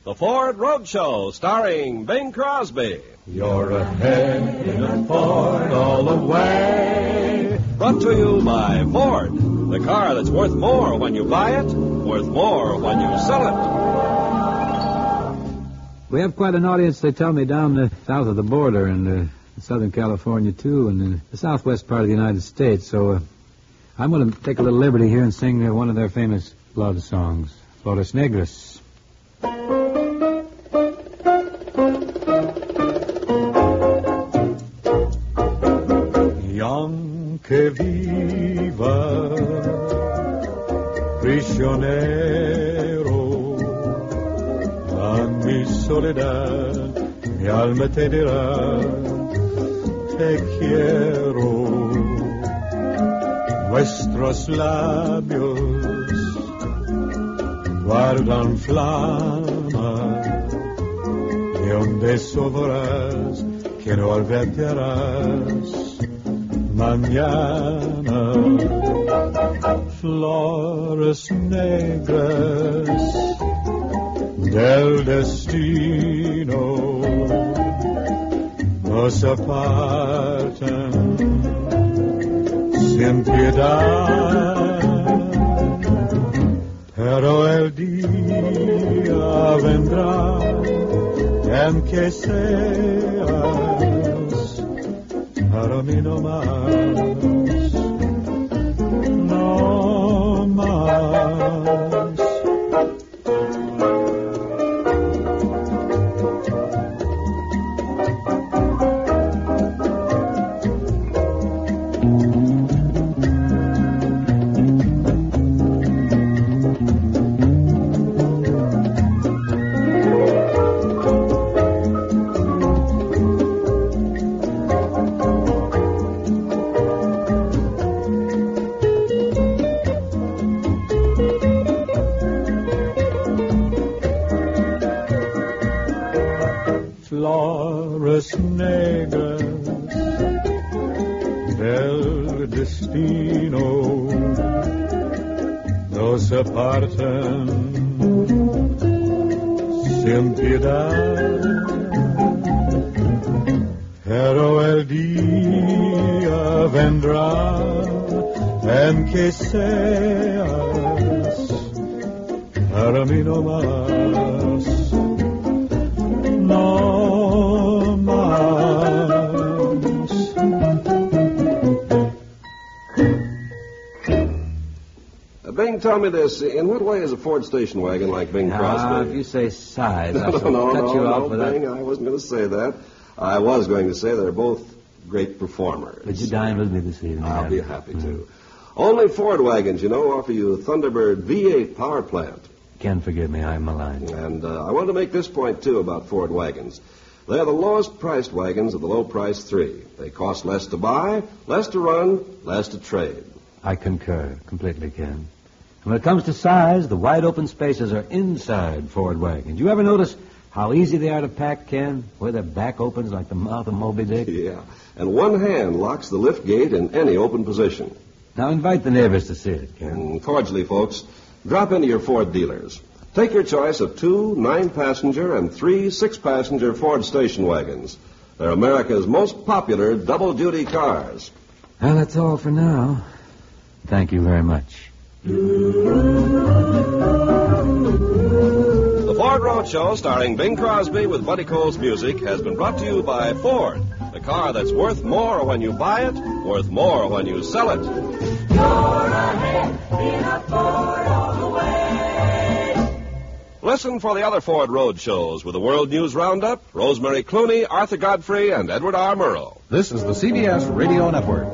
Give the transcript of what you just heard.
The Ford Roadshow, starring Bing Crosby. You're ahead in a Ford all the way. Brought to you by Ford, the car that's worth more when you buy it, worth more when you sell it. We have quite an audience, they tell me, down south of the border in Southern California, too, and in the southwest part of the United States. So I'm going to take a little liberty here and sing one of their famous love songs, Flores Negras. Que viva, prisionero, a mi soledad, mi alma te dirá, te quiero. Nuestros labios guardan flama de un beso voraz que no olvidarás. Mañana, flores negras del destino nos apartan sin piedad, pero el día vendrá en que seas para mí no más, no más. Flores negras del destino nos apartan sin piedad, pero el día vendrá en que seas para mí no más, no más. Bing, tell me this. In what way is a Ford station wagon like Bing Crosby? If you say size, No, I'll cut you off with Bing, that. I wasn't going to say that. I was going to say they're both great performers. Would you dine with me this evening? I'll be happy to. Only Ford wagons, you know, offer you a Thunderbird V8 power plant. Ken, forgive me, I'm maligned. And I want to make this point, too, about Ford wagons. They're the lowest-priced wagons of the low-price three. They cost less to buy, less to run, less to trade. I concur completely, Ken. And when it comes to size, the wide-open spaces are inside Ford wagons. You ever notice how easy they are to pack, Ken? Where their back opens like the mouth of Moby Dick? Yeah, and one hand locks the lift gate in any open position. Now invite the neighbors to see it, Ken. And cordially, folks, drop into your Ford dealers. Take your choice of 2 9-passenger and 3 6-passenger Ford station wagons. They're America's most popular double-duty cars. Well, that's all for now. Thank you very much. The Ford Roadshow, starring Bing Crosby with Buddy Cole's music, has been brought to you by Ford, the car that's worth more when you buy it, worth more when you sell it. You're ahead in a Ford all the way. Listen for the other Ford Road shows with the World News Roundup, Rosemary Clooney, Arthur Godfrey, and Edward R. Murrow. This is the CBS Radio Network.